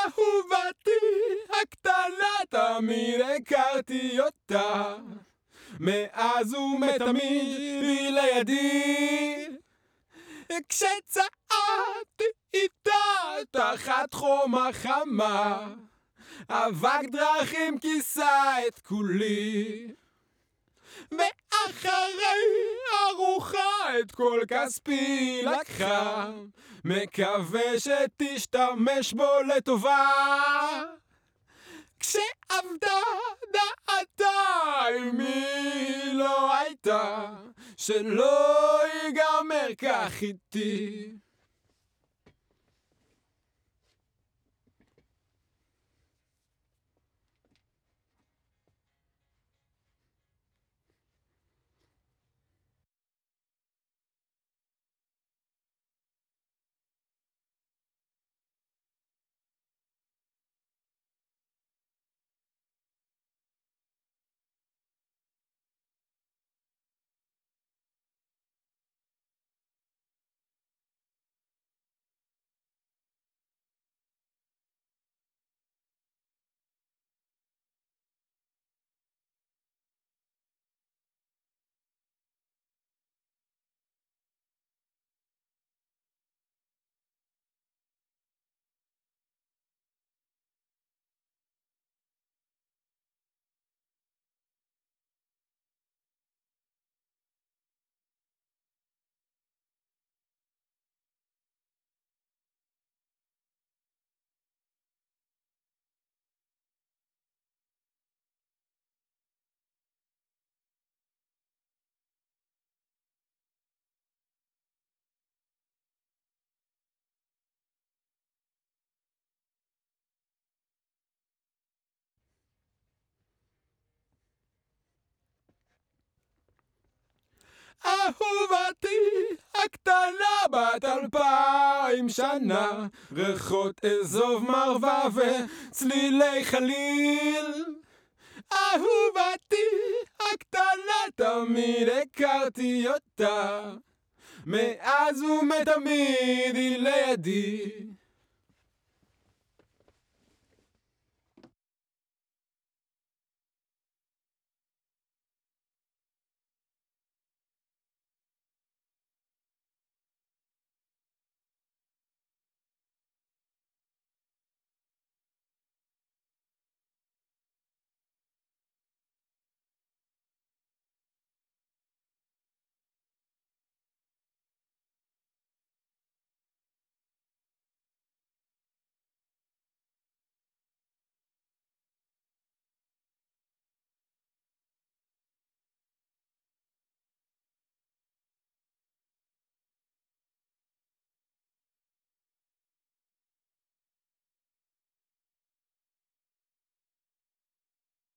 אהובתי הקטנה, תמיד הכרתי אותה, מאז ומתמיד היא לידי. כשצעדתי איתה תחת חום החמה, אבק דרכים כיסה את כולי, ואחרי ארוחה את כל כספי לקחה, מקווה שתשתמש בו לטובה. כשעבדה דעתה אמי לא הייתה שלא ייגמר כך איתי. אהובתי הקטנה בת 2000 שנה, ריחות אזוב מרווה וצלילי חליל. אהובתי הקטנה תמיד הכרתי אותה, מאז ומתמיד היא לידי.